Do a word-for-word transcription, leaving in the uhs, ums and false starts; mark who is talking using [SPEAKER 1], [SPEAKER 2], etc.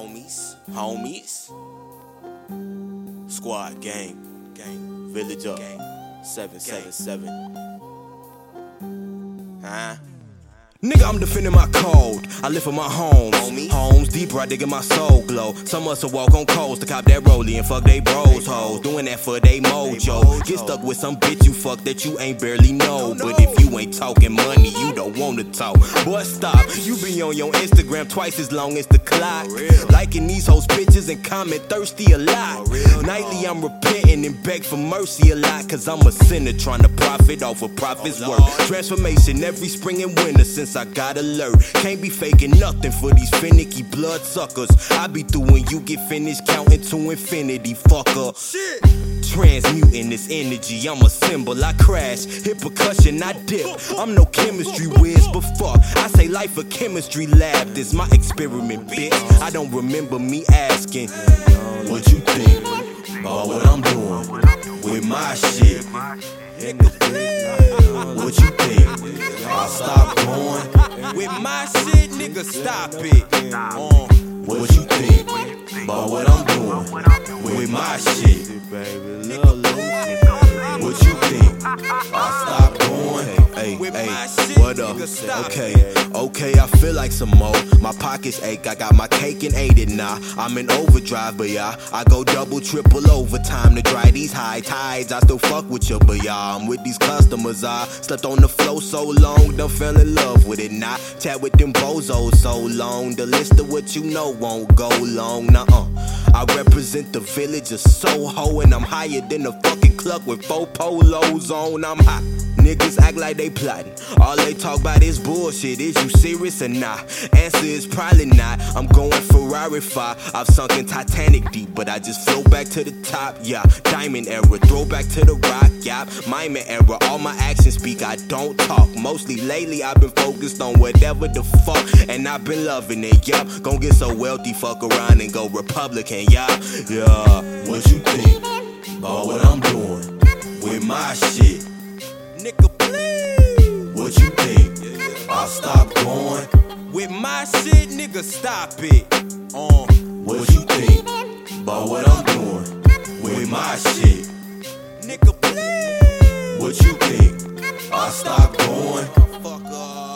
[SPEAKER 1] homies, homies. Squad, gang, gang, village up, gang, seven seven seven. Huh?
[SPEAKER 2] Nigga, I'm defending my code. I live for my homes.
[SPEAKER 1] Homies.
[SPEAKER 2] Homes deeper, I dig in my soul glow. Some of us will walk on coals to cop that rollie and fuck they bros hoes. Doing that for they mojo. Get stuck with some bitch you fuck that you ain't barely know. But if you ain't talking money, you don't wanna talk. Boy, stop. You be on your Instagram twice as long as the clock. Liking these hoes pictures and comment thirsty a lot. Nightly I'm repenting and beg for mercy a lot. Cause I'm a sinner trying to profit off of profit's work. Transformation every spring and winter since I got alert. Can't be faking nothing for these finicky blood suckers. I be through when you get finished counting to infinity, fucker.
[SPEAKER 1] Shit.
[SPEAKER 2] Transmuting this energy, I'm a symbol. I crash, hit percussion, I dip. I'm no chemistry whiz, but fuck, I say life a chemistry lab. This my experiment, bitch. I don't remember me asking what you think about what I'm doing with my shit. What you think? I'll stop going
[SPEAKER 1] with my shit, nigga, stop it. Uh,
[SPEAKER 2] what you think about what I'm doing with my shit? What you think? I'll stop going. Hey,
[SPEAKER 1] with
[SPEAKER 2] hey,
[SPEAKER 1] my shit,
[SPEAKER 2] what up?
[SPEAKER 1] nigga, stop
[SPEAKER 2] Okay,
[SPEAKER 1] it.
[SPEAKER 2] okay, I feel like some more. My pockets ache, I got my cake and ate it now. I'm in overdrive, but yeah, I go double, triple overtime to dry these high tides. I still fuck with you, but yeah, I'm with these customers. I slept on the floor so long, done fell in love with it now. Chat with them bozos so long, the list of what you know won't go long. Nuh-uh. I represent the village of Soho, and I'm higher than a fucking cluck with four polos on. I'm hot. Niggas act like they plotting. All they talk about is bullshit. Is you serious or not? Answer is probably not. I'm going Ferrari fire. I've sunk in Titanic deep, but I just float back to the top. Yeah, diamond era, throw back to the rock. Yeah, miming era. All my actions speak, I don't talk. Mostly lately I've been focused on whatever the fuck, and I've been loving it. Yup, gon' get so wealthy, fuck around and go Republican. Yeah, yeah. What you think about what I'm doing with my shit?
[SPEAKER 1] Nigga, please.
[SPEAKER 2] What you think? I'll stop going
[SPEAKER 1] with my shit, nigga, stop it. Uh,
[SPEAKER 2] what you think about what I'm doing with my shit?
[SPEAKER 1] Nigga, please.
[SPEAKER 2] What you think? I'll stop going.
[SPEAKER 1] Fuck off.